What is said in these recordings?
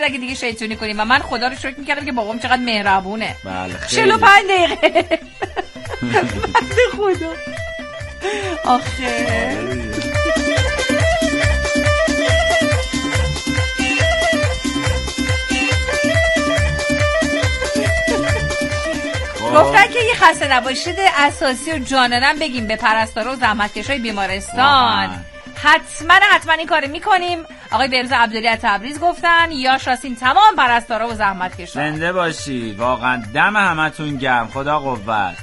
اگه دیگه شیطونی کنیم و من خدا رو شکر میکردم که بابام چقدر مهربونه. بله 45 دقیقه خدا آخه گفتن که یه خسته نباشید اساسی و جانانم بگیم به پرستارا و زحمتکشای بیمارستان. حتما این کارو میکنیم. آقای بهروز عبدالی از تبریز گفتن یا شاسین تمام پرستارا و زحمتکشا. زنده باشی، واقعا دم همتون گرم، خدا قوت.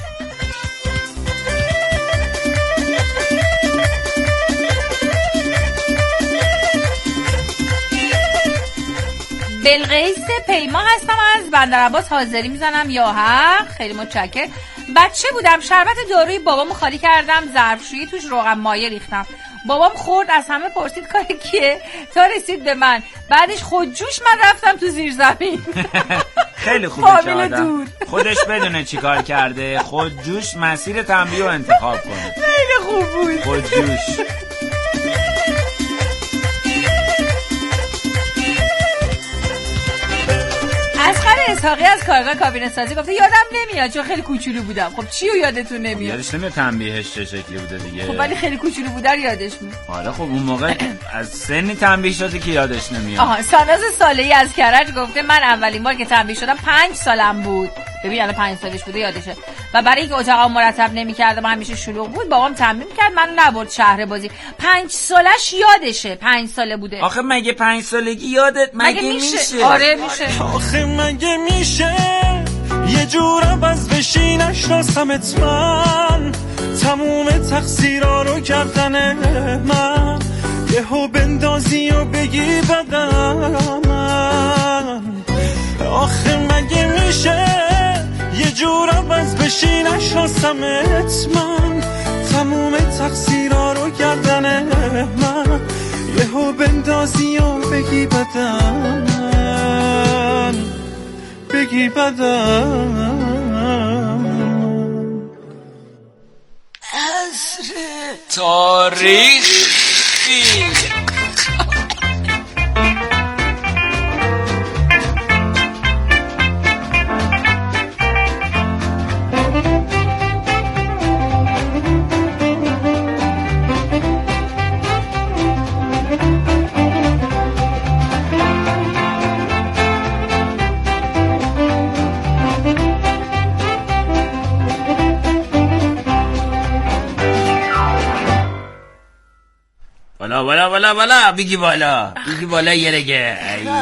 بلقیس پیما هستم از بندرعباس، حاضری میزنم یا حق. خیلی متشکرم. بچه بودم شربت داروی بابامو خالی کردم، ظرفشویی توش روغن مایه ریختم. بابام خورد، از همه پرسید کار کیه تا رسید به من. بعدش خودجوش من رفتم تو زیر زمین. خیلی خوبه که آدم خودش بدونه چی کار کرده. خودجوش مسیر تنبیه رو انتخاب کنه. خیلی خوب بود خودجوش. اسحاقی از کارگاه کابینه سازی گفته یادم نمیاد چون خیلی کوچولو بودم. خب چیو یادتون نمیاد؟ یادش نمیاد تنبیهش چه شکلی بوده دیگه. خب ولی خیلی کوچولو بوده رو یادش میاد. آره خب اون موقع از سنی تنبیه شده که یادش نمیاد. ساناز صالحی از کرج گفته من اولین بار که تنبیه شدم 5 سالم بود. ببین الان 5 سالش بوده یادشه. و برای اینکه اتاقم مرتب نمی‌کردم همیشه شلوغ بود بابام تنبیه می‌کرد منو نبرد شهر بازی. 5 سالش یادشه. 5 ساله بوده. آخه مگه 5 سالگی یادت مگه میشه؟ آره میشه. آخه مگه میشه یه جور عوض بشی نشناسمت من، تموم تقصیرها رو کردن من، یهو بندازی و بگی بدم من. آخه مگه میشه یه جور عوض بشی نشناسمت من، تموم تقصیرها رو کردن من، یهو بندازی و بگی بدم من، بگی بدم. عصر تاریخی. بالا بگی بالا یه رگه.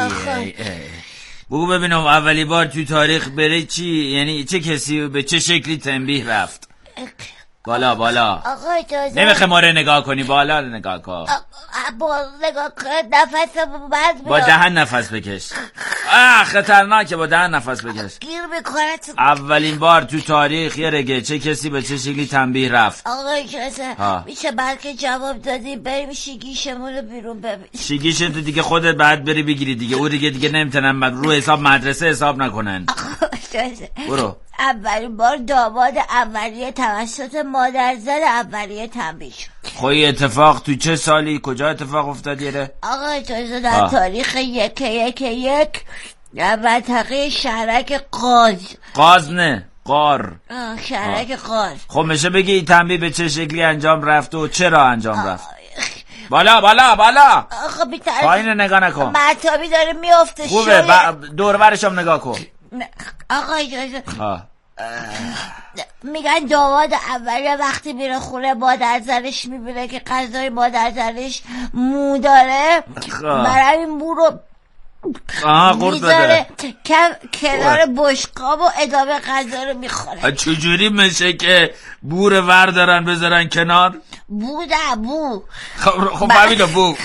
بگو ببینم اولی بار تو تاریخ بره چی، یعنی چه کسی به چه شکلی تنبیه رفت؟ بالا آقا اجازه نمیخه ما رو نگاه کنی، بالا رو نگاه کن. نگاه کن نفس بعد با دهن نفس بکش. خطرناکه، با دهن نفس بکش. گیر میکنه. اولین بار تو تاریخ یه رگه چه کسی به چه شکلی تنبیه رفت؟ آقا اجازه میشه بلکه جواب دادی بریم شیگیشمون رو بیرون ببین. شیگیش تو دیگه خودت بعد بری بگیری دیگه، اون دیگه نمیتونن رو حساب مدرسه حساب نکنن. آقا اجازه برو. اولین بار داماد اولیه توسط مادرزاد اولیه تنبیه شد. خوی اتفاق تو چه سالی کجا اتفاق افتاد یاره؟ آقا اجازه در تاریخ 1/1/1 منطقه شهرک قاز نه قار شهرک قاز. خب میشه بگی این تنبیه به چه شکلی انجام رفت و چرا انجام رفت؟ بالا آقا بیتر پایین نگاه نکن، مطابی داره میافته. خوبه دورورش هم نگاه کن. آقا اجازه میگن داماد اولیه وقتی میره خونه مادرزنش میبینه که غذای مادرزنش مو داره، برای این مو رو میذاره کنار بشقاب و ادامه غذا رو میخوره. چجوری میشه که بور ور دارن بذارن کنار؟ بو خب ببینم بو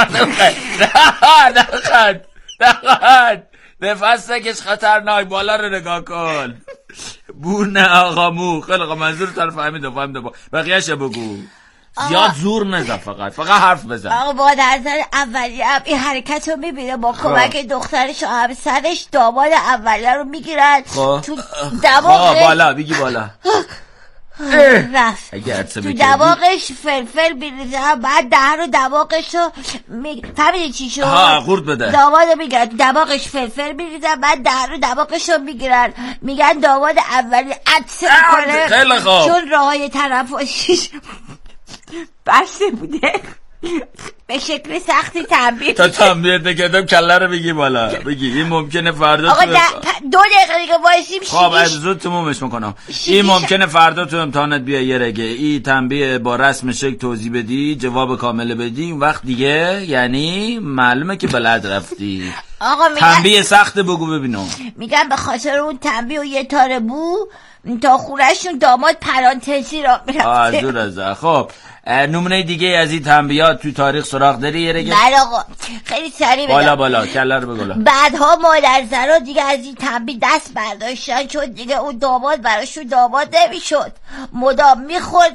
نخد نفس نکش، خطرناک. بالا رو نگاه کن. بو نه آقا مو. خیلی آقا منظور طرف فهمیدم. بقیه‌اش بگو. زیاد زور نزن، فقط حرف بزن. آقا مادرزن اولیه هم این حرکت رو میبینه، با کمک دخترش و همسرش داماد اولیه رو میگیرن تو دماغ. بالا بگی بالا. رفت تو دماغش فلفل بیریزم، بعد دهن و دماغشو فهمیدی چی شد؟ قورت بده. دامادو میگیرن دماغش فلفل بیریزن، بعد دهن و دماغشو میگیرن، میگن داماد اولی عطسه میکنه. خیلی خوب. چون راههای تنفسیش بسته بوده به شکل سختی تنبیه. تا تنبیه نکردم کله رو بگی بالا، بگی این ممکنه فردا آقا 2 دقیقه دیگه وایسیم. خب زود تمومش میکنم. این ممکنه فردا تو امتحانت بیا یه رگه این تنبیه با رسم شکل توضیح بدی، جواب کامل بدی، اون وقت دیگه یعنی معلومه که بلد رفتی. آقا تنبیه سخت بگو ببینم. میگن به خاطر اون تنبیه و یه تاره بو تا خونهشون داماد پرانتزی را میرفته. دور از خب نمونه دیگه از این تنبیهات تو تاریخ سراغ داری یه رگه؟ بله آقا خیلی سریع بگم. بالا کله رو بگو. بعدها مادرزرا دیگه از این تنبیه دست برداشتن، چون دیگه اون داماد براشون داماد نمیشد، مدام میخورد.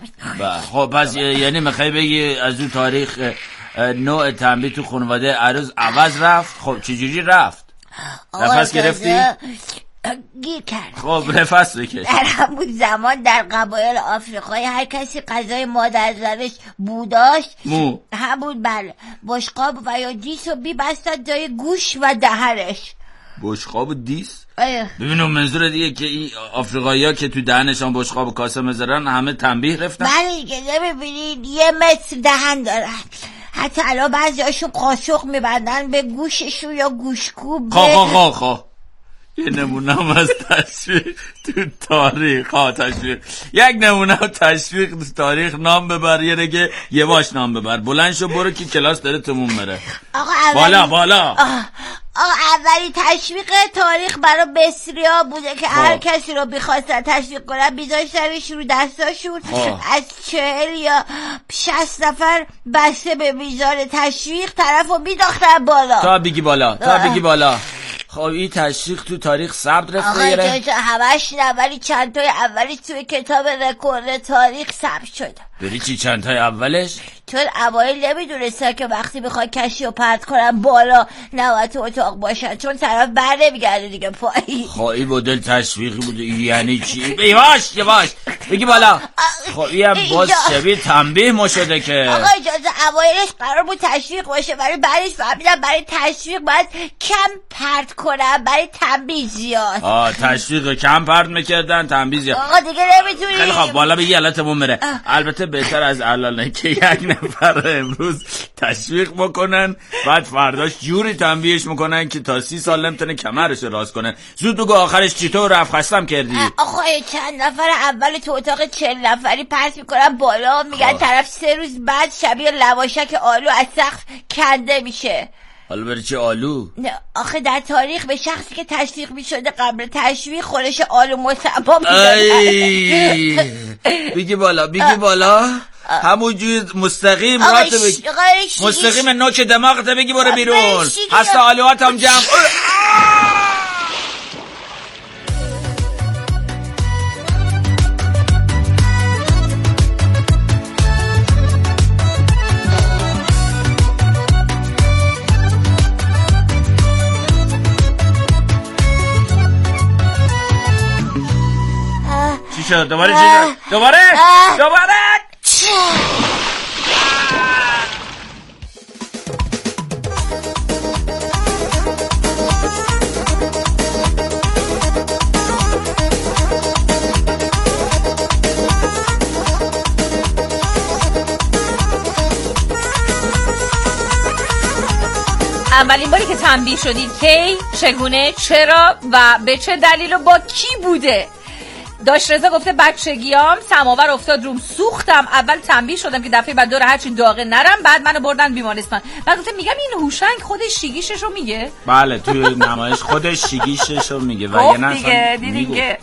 خب پس یعنی میخوای بگی از اون تاریخ نوع تنبیه تو خانواده عروس عوض رفت؟ خب چجوری رفت؟ نفس گرفتی؟ گیر کرد. خب نفس بکش. در همون زمان در قبایل آفریقایی هر کسی غذای مادرزرش بوداشت همون بشقاب و یا دیس رو بیبستن جای گوش و دهنش. بشقاب و دیس؟ ببینم منظور دیگه که این آفریقایی ها که تو دهنشان بشقاب و کاسه میذارن همه تنبیه رفتن؟ بله دیگه نمیبینید 1 متر دهن دارن، حتی الان بعضی هاشون قاشق میبندن به گوششون یا گوشکوب. خواه یه نمونه از تشویق تو تاریخ. یک نمونه تشویق تو تاریخ نام ببر، یه رگه یواش نام ببر. بلند شو برو که کلاس داره تموم بره. بالا اولی تشویق تاریخ برای مصری‌ها بوده که هر کسی رو بخواستن تشویق کنن میذاشتنش رو دستاشون. از 40 یا 60 نفر بسته به میزان تشویق طرف رو میداختن بالا. تا بگی بالا. خب این تشویق تو تاریخ ثبت رفته یه آقا همش نه، ولی چند تای اولی توی کتاب رکورد تاریخ ثبت شده. بری چی چند تای اولش؟ چون اوایل نمیدونستن که وقتی بخواد کشی رو پرت کنن بالا نباید تو اتاق باشن، چون طرف بر نمیگرده دیگه پایی. خب این مدل تشویقی بوده یعنی چی؟ یواش بگی بالا. خب این باز شبیه تنبیه ما شده که. آقا اجازه اوایلش قرار بود تشویق باشه، ولی بعدش فهمیدن برای تشویق باید کم پرت کنن، برای تنبیه زیاد. تشویق کم پرت میکردن، تنبیه زیاد. آقا دیگه نمیتونی. خیلی خب بالا بگی الان بره. البته بهتر از الانه که یک نفر امروز تشویق بکنن بعد فرداش جوری تنبیهش میکنن که تا 30 سال نمیتونه کمرش راست کنه. زود بگو آخرش چطور رفت خستم کردی؟ آقا چند نفر اول تو اتاق 40 نفری پرت میکنن بالا، میگن طرف 3 روز بعد شبیه لواشک آلو از سقف کنده میشه. حالا برای چه آلو؟ نه آخه در تاریخ به شخصی که تشویق میشده قبل تشویق خورش آلو مصبا میدادن. بگی بالا همونجوری مستقیم رات بگی، مستقیم نوک دماغت بگی برو بیرون. هسته آلوهات هم جمع. چی شد؟ دوباره اولین باری که تنبیه شدید کی، چگونه، چرا و به چه دلیل و با کی بوده؟ داش رضا گفته بچگیام سماور افتاد روم سوختم، اول تنبیه شدم که دفعه بعد دور هرچی داغه نرم، بعد منو بردن بیمارستان. بعد گفتم میگم این هوشنگ خودش شیگیششو میگه. بله توی نمایش خودش شیگیششو میگه و نه دیگه دیگه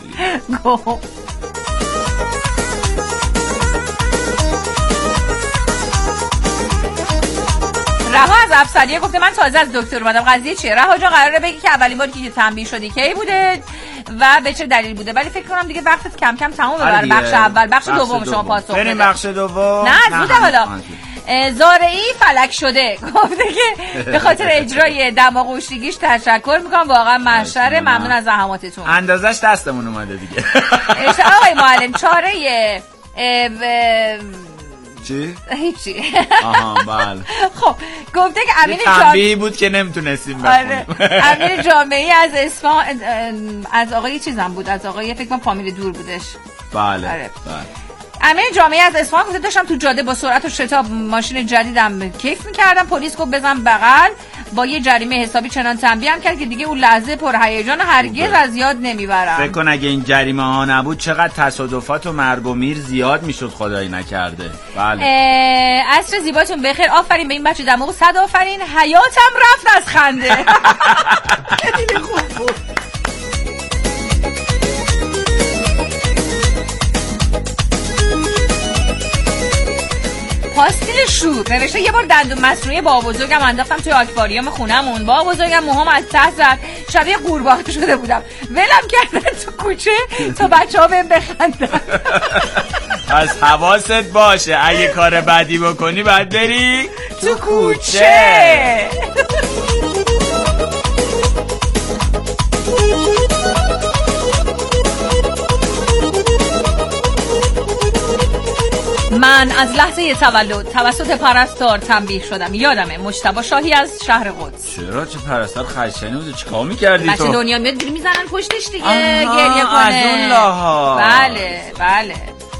رها از افسریه گفته من تازه از دکتر اومدم. قضیه چیه؟ رها جان قراره بگی که اولین باری که تنبیه شدی کی بوده و به چه دلیل بوده، ولی فکر کنم دیگه وقتت کم کم تمومه برای بخش اول. بخش دوم شما پاسخ بده. بریم بخش دوم. نه زوده حالا. زارعی فلک شده گفته که به خاطر اجرای دماغوشیگیش تشکر میکنم، واقعا محشره، ممنون از زحماتتون. اندازش دستمون اومده دیگه. آقای معلم چاره چی؟ هیچی. آها بله. خب گفته که امین تنبیهی بود که نمیتونستیم بخونیم. امین جامعی از اصفهان، از آقای چیزم بود، از آقای فکر کنم فامیل دور بودش. بله بله. بله. امین جامعی از اصفهان گفته داشتم تو جاده با سرعت و شتاب ماشین جدیدم کیف میکردم، پلیس گفت بزن بغل، با یه جریمه حسابی چنان تنبیهم کرد که دیگه اون لحظه پر هیجان هرگز از یاد نمیبرم. فکر کن اگه این جریمه ها نبود چقدر تصادفات و مرگ و میر زیاد میشد، خدایی نکرده. بله. عصر زیباتون بخیر. آفرین به این بچه دماغ، 100 آفرین. حیاتم رفت از خنده. خیلی خوب بود. پاستیل شور نوشته یه بار دندون مصنوعی بابا بزرگم انداختم توی آکواریوم خونمون. بابا بزرگم موهام از ته زد، شبیه قورباغه شده بودم، ولم کردن تو کوچه تا بچه‌ها بهم بخندن. پس حواست باشه اگه کار بدی بکنی باید بری تو کوچه. من از لحظه تولد توسط پرستار تنبیه شدم. یادمه مجتبی شاهی از شهر قدس. چرا؟ چه پرستار خشنی بوده؟ چیکار می‌کردی تو؟ بچه دنیا میاد گیری میزنن پشتش دیگه، گریه کنه. از اون لاها. بله بله.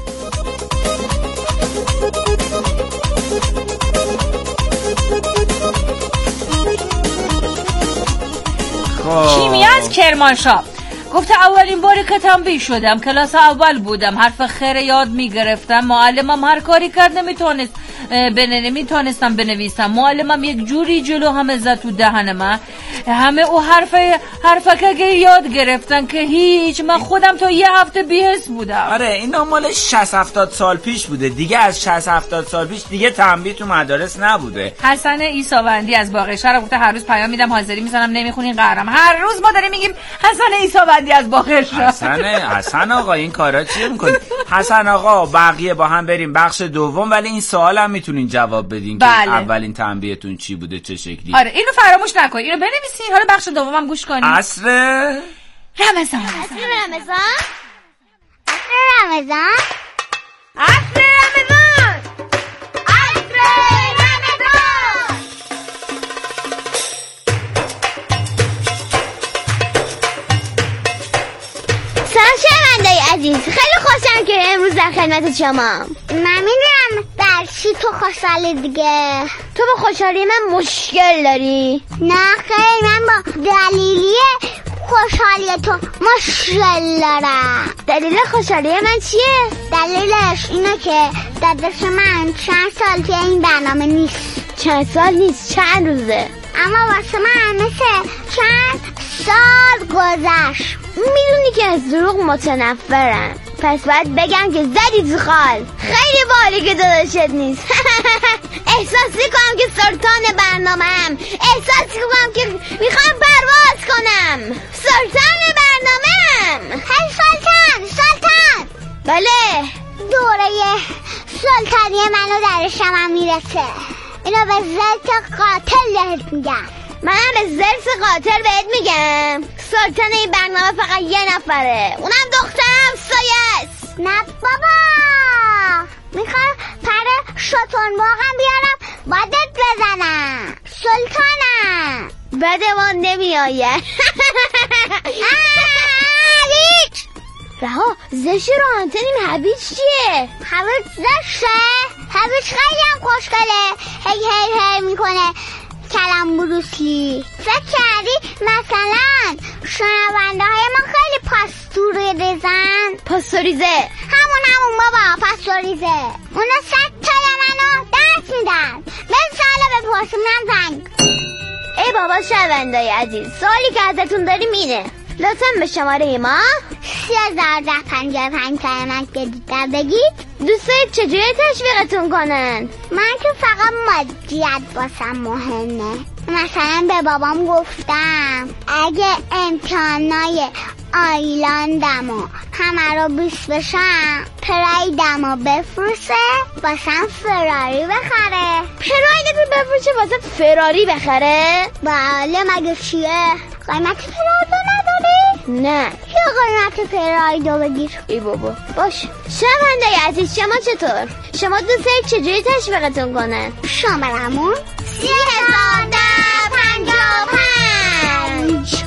کیمیا از کرمانشاه گفته اولین باری که تنبیه شدم کلاس اول بودم، حرف خیر یاد میگرفتم، معلمم هر کاری کرد نمیتونستم بنویسم، معلمم یک جوری جلو همه زد تو دهنم، همه او حرفکه یاد گرفتن که هیچ، من خودم تا یه هفته بی‌حس بودم. آره اینا مال 60-70 سال پیش بوده دیگه، از 60-70 سال پیش دیگه تنبیه تو مدارس نبوده. حسن عیساوندی از باقرشهر گفته هر روز پیام میدم حاضری میزنم نمیخونین قهرم. هر روز ما داریم میگیم حسن عیساوندی از باقرشهر. حسن آقا این کارا چیه میکنی؟ حسن آقا بقیه با هم بریم بخش دوم، ولی این سوالم میتونین جواب بدین که اولین تنبیهتون چی بوده، چه شکلی؟ آره اینو فراموش نکنید، اینو بنویسین، حالا بخش دومم گوش کنید. عصر رمضان. عزیز خیلی خوشم که امروز در خدمت شما. من میدونم در چی تو خوشحالی دیگه. تو با خوشحالی من مشکل داری؟ نه خیلی، من با دلیلی خوشحالی تو مشکل دارم. دلیل خوشحالی من چیه؟ دلیلش اینه که داداش من چند سال که این برنامه نیست. چند سال نیست؟ چند روزه؟ اما واسه من مثل چند سال گذشت. میدونی که از دروغ متنفرم، پس باید بگم که زدی تو خال. خیلی بالی که داداشت نیست. احساس کنم که سلطان برنامه‌ام، احساس کنم که میخوام پرواز کنم. سلطان برنامه‌ام. هی سلطان. بله دوره سلطانی منو در شمم میرسه. اینو به زرت قاتل بهت میگم. منم به زرس قاتل بهت میگم. سلطان این برنامه فقط یه نفره، اونم دخترم سایه است. نه بابا، میخوام پر شطون باغم بیارم بادت بزنم. سلطانم. بدمون نمیآیه. رها زش رو آنتنیم. هویج چیه؟ هویج زشه. هویج خیلی هم خوشگله، هی میکنه کلم بروسلی. فکر کردی مثلا شنونده های ما خیلی پاستوریزه؟ همون بابا، پاستوریزه. اونا 100 تای منو درس میدن. من سالا بپرسیم زنگ. ای بابا شنونده‌ی عزیز، سوالی که ازتون داریم اینه، لطفاً به شماره ما 3055 کلمه جدیدتر بگید. دوستای چجوری تشویقتون کنن؟ من که فقط مادیت واسم مهمه. مثلا به بابام گفتم اگه امتحانای آیلندمو همه رو 20 بشم، پرایدمو بفروشه واسم فراری بخره. پرایدتو بفروشه واسه فراری بخره؟ بله مگه چیه؟ قیمت پرایدو نداری؟ نه. یا قیمت پرایدو بگیر. ای بابا باش. شنونده عزیز شما چطور؟ شما دوست دارید چجوری تشویقتون کنه؟ شمارمون 30,1055.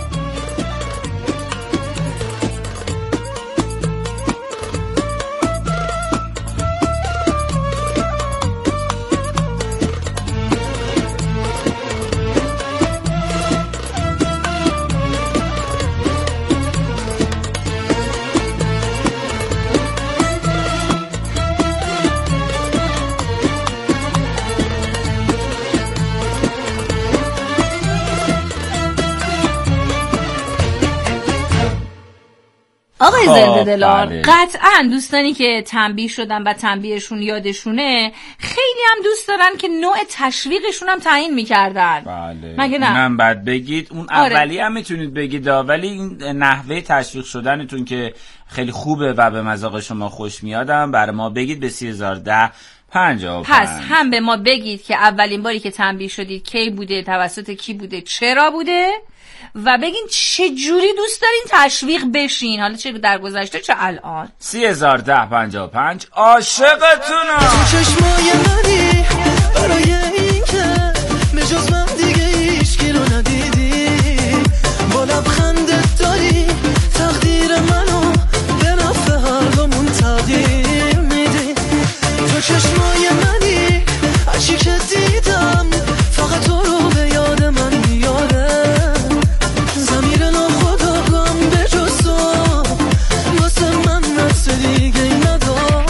آقای زنده دلار، بله. قطعا دوستانی که تنبیه شدن و تنبیهشون یادشونه خیلی هم دوست دارن که نوع تشویقشون هم تعیین میکردن. بله. مگه نه؟ اونم بعد بگید. اون آره. اولی هم میتونید بگید، ولی این نحوه تشویق شدنتون که خیلی خوبه و به مذاق شما خوش میادم برای ما بگید به 30,1055. پس هم به ما بگید که اولین باری که تنبیه شدید کی بوده، توسط کی بوده، چرا بوده، و بگین چه جوری دوست دارین تشویق بشین، حالا چه در گذشته چه الان. 30,1055 عاشقتونم. چشمای منی برای این که به جز من دیگه هیچکی رو ندیدی، با لبخندت داری تقدیر منو به نفع هر دومون تغییر میدی. تو چشمای منی هرچی که دیدم فقط تو رو به یاد من میاره. زمیر ناخودآگاهم به جز تو واسه من رس دیگه نداره.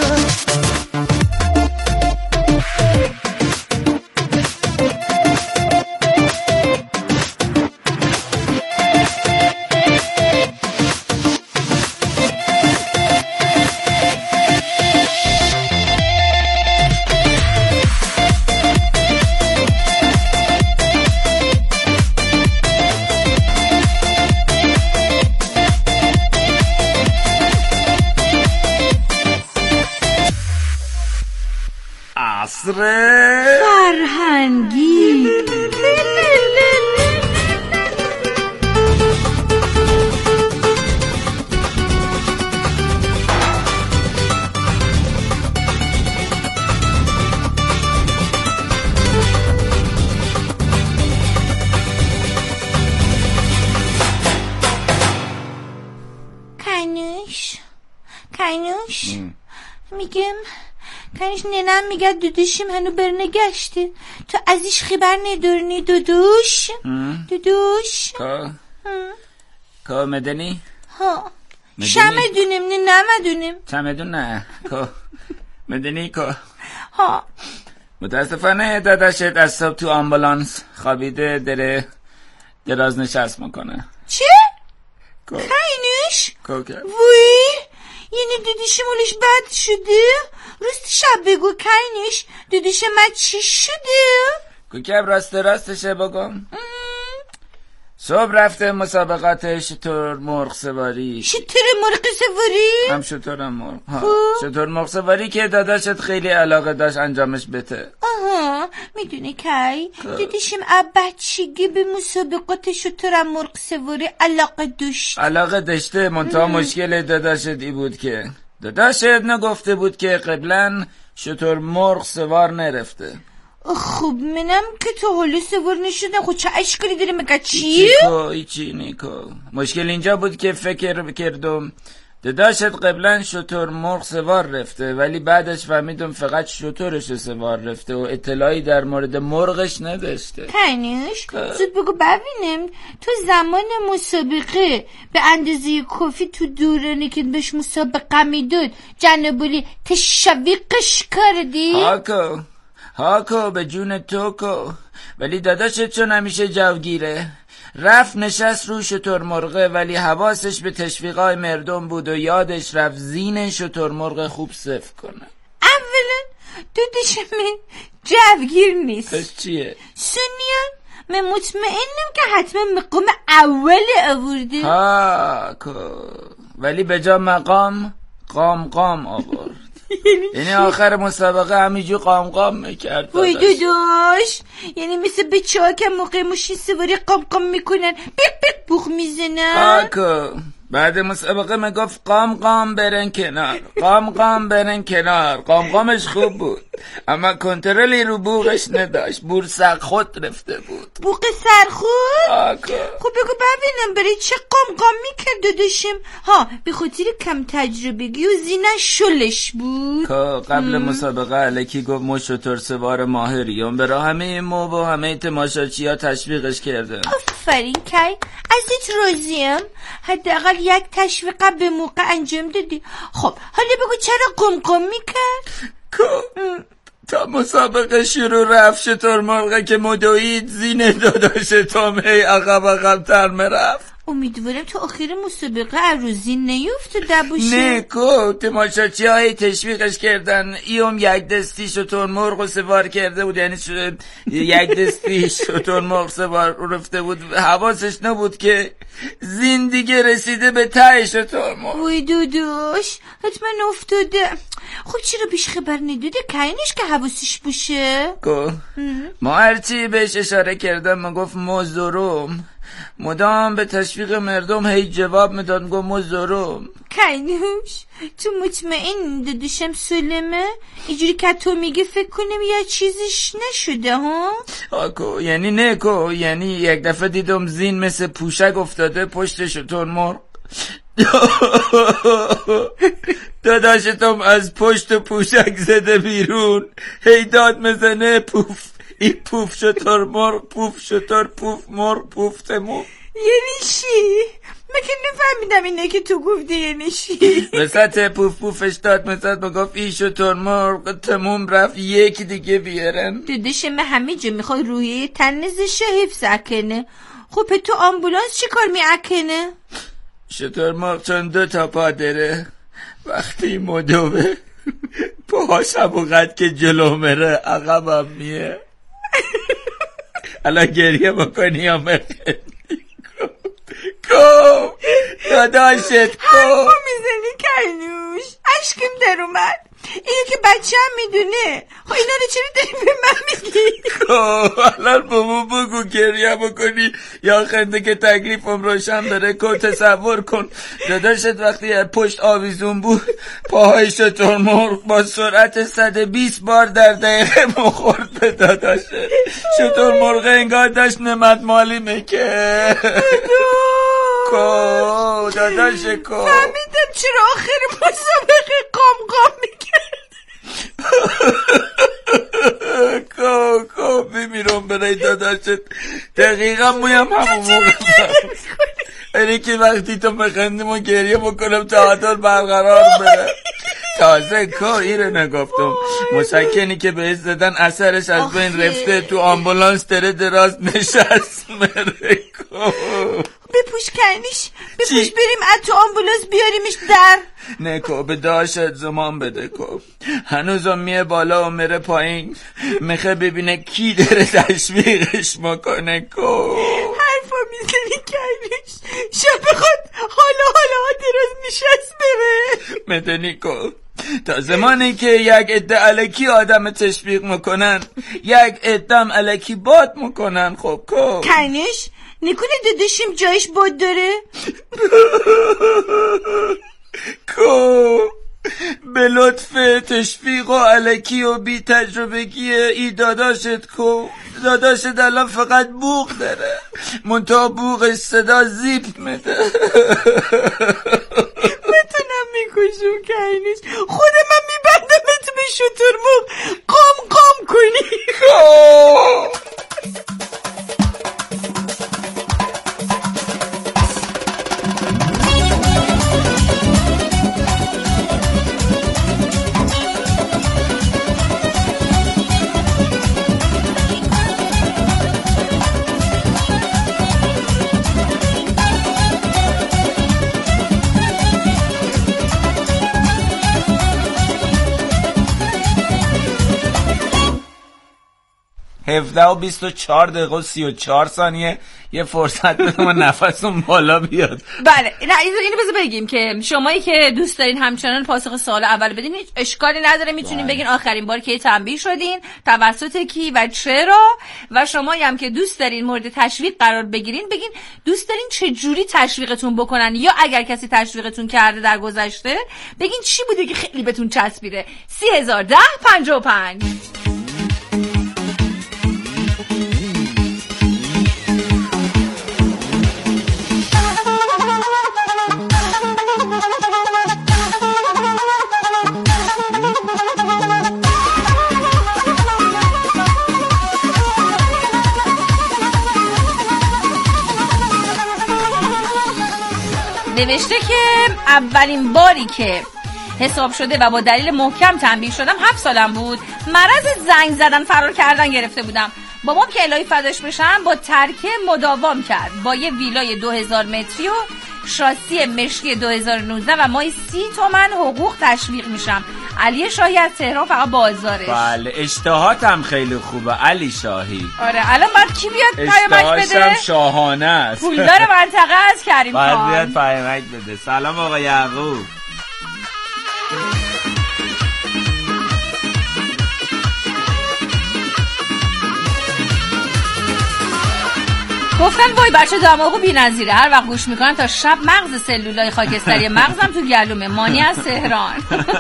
عصر فرهنگی. کنوش میگم کنش ننم میگه دودوشیم هنو برنگشته، تو ازش خبر ندارنی دودوش؟ دودوش که مدنی؟ ها شمدونم نه نمدونم. چمدون نه که مدنی که ها متاسفانه داداشت از صبح تو آمبولانس خوابیده، داره دراز نشست میکنه. چه؟ که کنوش؟ که وی یعنی دودوشم اولش بد شده؟ روست شب بگو کنوش دودوش من چی شده؟ که راستشه بگم. صبح رفته مسابقات شتر مرغ سواری. شتر مرغ سواری؟ هم شترم مرغ. شتر مرغ سواری که داداشت خیلی علاقه داشت انجامش بده. آها میدونی کی؟ دیدیشم بچگی به مسابقات شتر مرغ سواری علاقه داشته منتها مشکل داداشت ای بود که داداشت نگفته بود که قبلا شتر مرغ سوار نرفته. خب منم که تو حالا سوار نشدم، خب چه اشکالی داره مگه چی؟ ایچی نیکو مشکل اینجا بود که فکر کردم داداشت قبلا شتر مرغ سوار رفته، ولی بعدش فهمیدم فقط شترش سوار رفته و اطلاعی در مورد مرغش نداشته. کنوش زود بگو ببینم تو زمان مسابقه به اندازه کافی تو دورانی که بهش مسابقه میداد جنبولی تشویقش کردی؟ هاکو به جون توکو، ولی داداشت چون همیشه جوگیره رفت نشست رو شتر مرغه، ولی حواسش به تشویقای مردم بود و یادش رفت زین شتر مرغ خوب صف کنه. اولا دودش من جوگیر نیست. پس چیه؟ ثانیاً من مطمئنم که حتما مقام اول آورده. ها ولی به جا مقام قام آورد. یعنی آخر مسابقه همیجو قام میکرد. وای داداش، یعنی مثل بچه ها که موقع ماشین سواری قام میکنن، بیق بیق بوخ میزنن. بعد مسابقه میگفت قام برن کنار، قام برن کنار. قامش خوب بود اما کنترلی رو بوقش نداشت، بور سرخود رفته بود. بوق سرخود؟ خب بگو ببینم برای چه قام میکرد داداشم؟ ها به خاطر کم تجربگی و زینش شلش بود. قبل مسابقه الکی گفت ما شتر سوار ماهریم، برای همه ما و همه تماشاچی ها تشویقش کردن. آفرین کی، ازت راضیم. حداقل یک تشویق به موقع انجام دادی. خب حالا بگو چرا قم میکرد؟ تا مسابقه شروع رفت شتر مرغه که مدوید زین داداشتم هی عقب تر میرفت. امیدوارم تو آخر مسابقه عروضی نیفتاده باشه. نه تماشاچی های تشویقش کردن. ایوم یک دستی شتر مرغ سوار کرده بود، یعنی یک دستی شتر مرغ سوار رفته بود، حواسش نبود که زین دیگه رسیده به ته شتر مرغ. وای داداش حتما افتاده. خب چرا بیش خبر نداده کینش که حواسش باشه؟ ما هرچی بهش اشاره کردم میگفت مزدورم، مدام به تشویق مردم هی جواب میداد گفت مزدورم. کینوش تو مطمئن داداشم سلمه؟ اینجوری که تو میگه فکر کنم یا چیزش نشده ها؟ یعنی نه یعنی یک دفعه دیدم زین مثل پوشک افتاده پشت شتر مرغ. داداشتم از پشت پوشک زده بیرون، هی داد میزنه پوف ای پوف شتر مرغ، پوف شتر، پوف مرغ، پوف تموم. یعنی چی؟ من که نفهمیدم اینه که تو گفتی یعنی چی؟ وسط پوفش داد مثلا بگفت ای شتر مرغ تموم رفت یک دیگه بیارن. داداش من همه جا میخوای روی تنزش حفظ اکنه. خب تو آمبولانس چی کار میاکنه؟ شتر مرغ چون 2 تا پا داره، وقتی مدوه پاهاش همونقدر که جلو میره عقبم میه. الان گریه بکنی یا مخندی؟ داداشت حرفو میزنی کینوش، اشکم در اومد. اینو که بچه هم میدونه. خب اینا رو چرا داری به من میگی؟ الان بابا بگو گریه بکنی یا خنده که تکلیفم روشن داره. تصور کن داداشت وقتی پشت آویزون بود پاهای شتر مرغ با سرعت 120 بار در دقیقه مخورد به داداشت. شتر مرغ انگار داشت نمد مالی میکرد. داداش فهمیدم چرا آخر مسابقه قام میکرد. بمیرم برای داداشت. دقیقا مویم همون موقع اینه که وقتی تو مخندیم و گریه بکنم تعادل برقرار بره. تازه ایره نگفتم مسکنی که بهش زدن اثرش از بین رفته، تو آمبولانس دراز نشست مره. بپوش کنیش، بپوش بریم تو آمبولانس بیاریمش در. نه به داشت زمان بده هنوزم میه بالا و میره پایین، میخه ببینه کی داره تشویقش میکنه. حرفا میزنی کنیش، شب خود حالا دراز نشست بره. میدونی تا زمانی که یک عده الکی آدم تشویق میکنن، یک عدم الکی باد میکنن. خب کنیش نکنه داداشیم جایش باد داره؟ به لطف تشویق و الکی و بی تجربگی ای داداشت الان فقط بوق داره، منتها بوقش صدا زیپ میده. بتونم میکشم کنیش، خود من میبندم تو به شتر مرغ قام کنی. 17 و 24 دقیقه و 34 ثانیه یه فرصت بدم و نفسم بالا بیاد. بله اینو بذار بگیم که شمایی که دوست دارین همچنان پاسخ سوال اول بدین هیچ اشکالی نداره، میتونین بگین آخرین بار که تنبیه شدین، توسط کی و چرا. و شمایی هم که دوست دارین مورد تشویق قرار بگیرین بگین دوست دارین چه جوری تشویقتون بکنن، یا اگر کسی تشویقتون کرده در گذشته بگین چی بوده که خیلی بهتون چسبیده. 301055. نوشته که اولین باری که حساب شده و با دلیل محکم تنبیه شدم 7 سالم بود. مرض زنگ زدن فرار کردن گرفته بودم. بابام که الهی فداش بشم با ترکه مداوام کرد، با یه ویلای 2000 متری و شاسی مشکی 2019 و ماهی 30 تومن حقوق تشویق میشم. علی شاهی از تهران، فقط بازارش. بله اشتهاتم خیلی خوبه علی شاهی. آره الان باید کی بیاد پیامک بده؟ اشتهاشم شاهانه است. پولدار منطقه از کریم خان. باید بیاد پیامک بده. سلام آقا یعقوب. گفتن وای بچه دماغو بی‌نظیره، هر وقت گوش میکنن تا شب مغز سلولای خاکستری مغزم تو گلومه. مانی از تهران.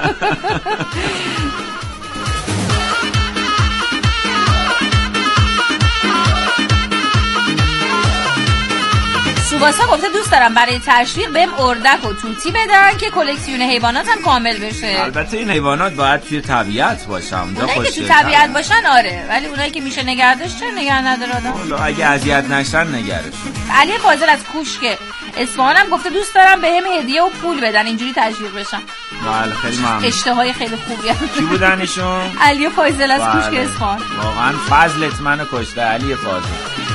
سوباسا گفته دوست دارم برای تشویق بهم اردک و توتی بدن که کلکسیون حیواناتم کامل بشه. البته این حیوانات باید توی طبیعت باشن. اونایی که تو طبیعت باشن آره، ولی اونایی که میشه نگهداشت چرا نگه نداره آدم؟ اگه اذیت نشن نگهشون. علی فاضل از کوشک اصفهانم گفته دوست دارم بهم هدیه و پول بدن اینجوری تشویق بشم. بله خیلی ممنون. اشتهای خیلی خوبی هم. کی بودن ایشون؟ علی فاضل از کوشک اصفهان. واقعا فضلت منو کشته علی فاضل.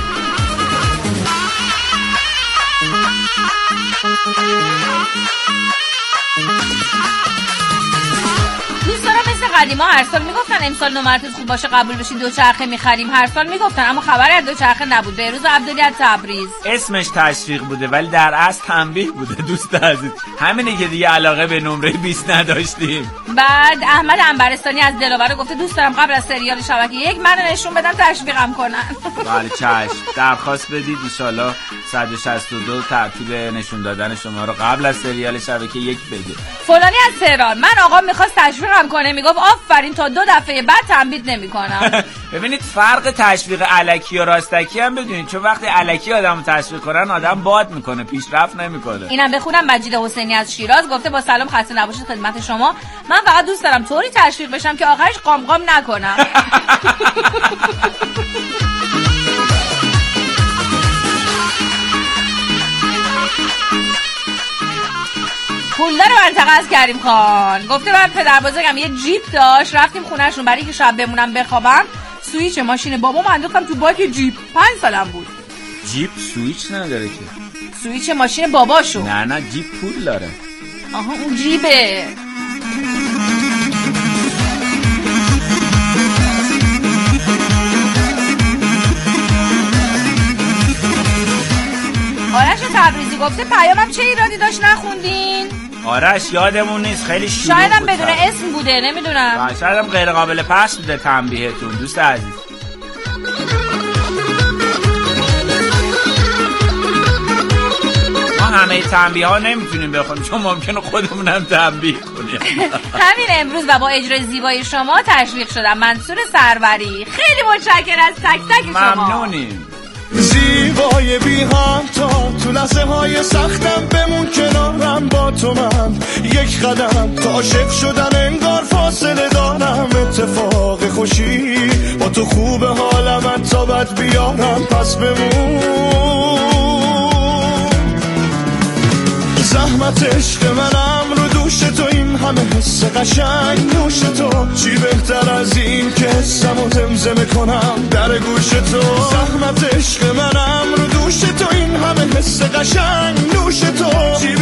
دوست دارم مثل قدیما هر سال میگفتن امسال نمرتت خوب باشه قبول بشین دوچرخه میخریم. هر سال میگفتن اما خبری از دوچرخه نبود. بهروز عبدالی از تبریز. اسمش تشویق بوده ولی در اصل تنبیه بوده دوست عزیز. همینه که دیگه علاقه به نمره 20 نداشتیم. بعد احمد انبرستانی از دلاور گفته دوست دارم قبل از سریال شبکه 1 منو نشون بدن تشویقم کنن. بله چشم. درخواست بدید ان شاءالله 162 ترتیب نشون دادن شما رو قبل از سریال شبکه 1 بده. فلانی از تهران من آقا میخواست تشویقم کنه میگفت آفرین تا 2 دفعه بعد تنبیه نمیکنم. ببینید فرق تشویق الکی و راستکی هم بدونید، چون وقتی الکی آدمو تشویق کنن آدم باد میکنه پیشرفت نمیکنه. اینم بخونم. مجید حسینی از شیراز گفته با سلام خسته نباشید خدمت شما. من فقط دوست دارم طوری تشویق بشم که آخرش قام نکنم. پولدار منطقه از کریم خان گفته من پدر بزرگم یه جیپ داشت، رفتیم خونهشون برای که شب بمونم بخوابم. سویچ ماشین بابام انداختم تو باک جیپ. 5 سالم بود. جیپ سویچ نداره که. سویچ ماشین باباشو. نه جیپ پول داره. آها اون جیبه. آرش تبریزی گفته پیامم چه ایرادی داشت نخوندین؟ آرش یادمون نیست خیلی شروع بود. شایدم بدون اسم بوده نمیدونم. شایدم غیر قابل پخش بوده تنبیهتون دوست عزیز. ما همه تنبیه ها نمیتونیم بخونیم چون ممکنه خودمونم تنبیه کنیم. همین امروز و با اجرای زیبای شما تشویق شدم. منصور سروری خیلی متشکرم از تک تک شما. ممنونیم. زیبای بی همتا تو لحظه های سختم بمون کنارم با تو من یک قدم تا عاشق شدن انگار فاصله دارم اتفاق خوشی با تو خوب حالم تا بد بیارم پس بمون زحمت عشق منم رو دوش تو این همه حس قشنگ نوش تو چی بهتر از این که حسمو زمزمه کنم در گوش تو زحمت عشق منم رو دوش تو این همه حس قشنگ نوش تو چی